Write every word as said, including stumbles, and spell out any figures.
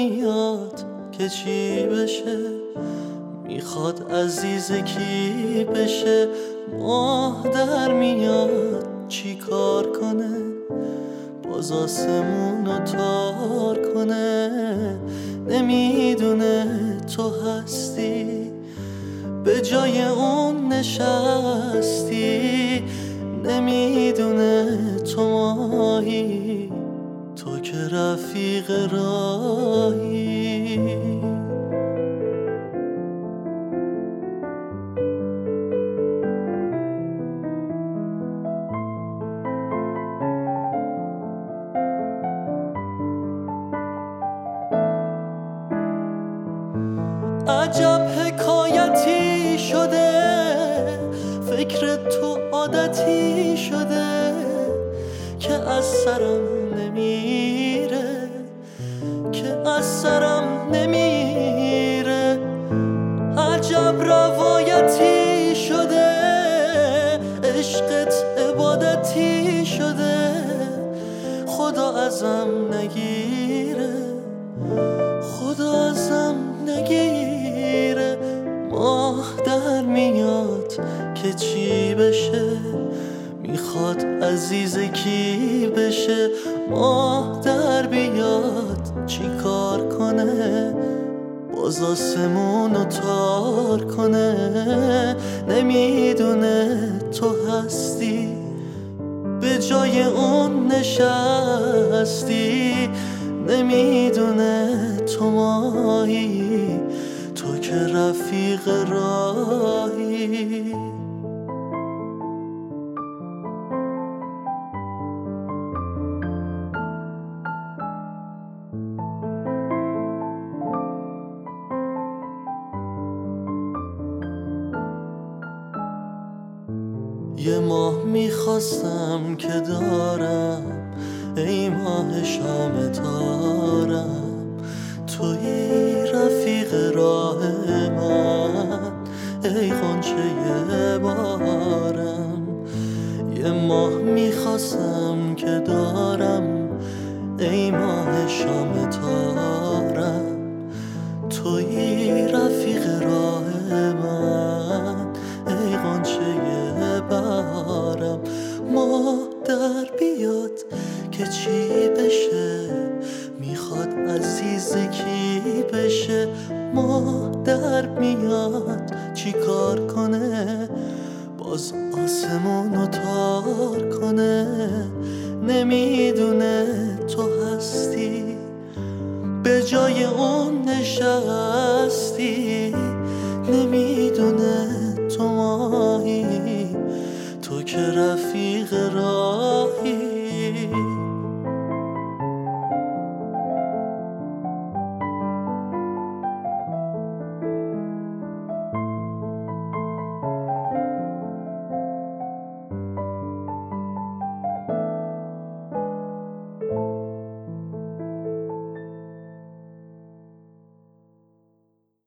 میاد که چی بشه، میخواد عزیز کی بشه. ماه در میاد چی کار کنه، باز آسمونو تار کنه. نمیدونه تو هستی، به جای اون نشستی. نمیدونه تو ماهی، تو که رفیق راهی. عجب حکایتی شده، فکر تو عادتی شده که از سرم نمیره، که از سرم نمیره. عجب روایتی شده، عشقت عبادتی شده، خدا ازم نگیره، خدا ازم نگیره. ماه در میاد که چی بشه، میخواد عزیز کی بشه. ماه در بیاد چی کار کنه، باز آسمونو تار کنه. نمیدونه تو هستی، به جای اون نشستی. نمیدونه تو ماهی، تو که رفیق راهی. یه ماه میخواستم که دارم، ای ماه شام تارم. توی رفیق راه من، ای غنچه بارم. یه ماه میخواستم که دارم، ای ماه شام تارم. توی رفیق راه من، ای غنچه بارم. ماه در بیاد که چی بشه، میخواد عزیز کی بشه. ماه در میاد چی کار کنه، باز آسمونو تار کنه. نمیدونه تو هستی، به جای اون نشستی. نمیدونه تو ماهی، تو که رفیق راه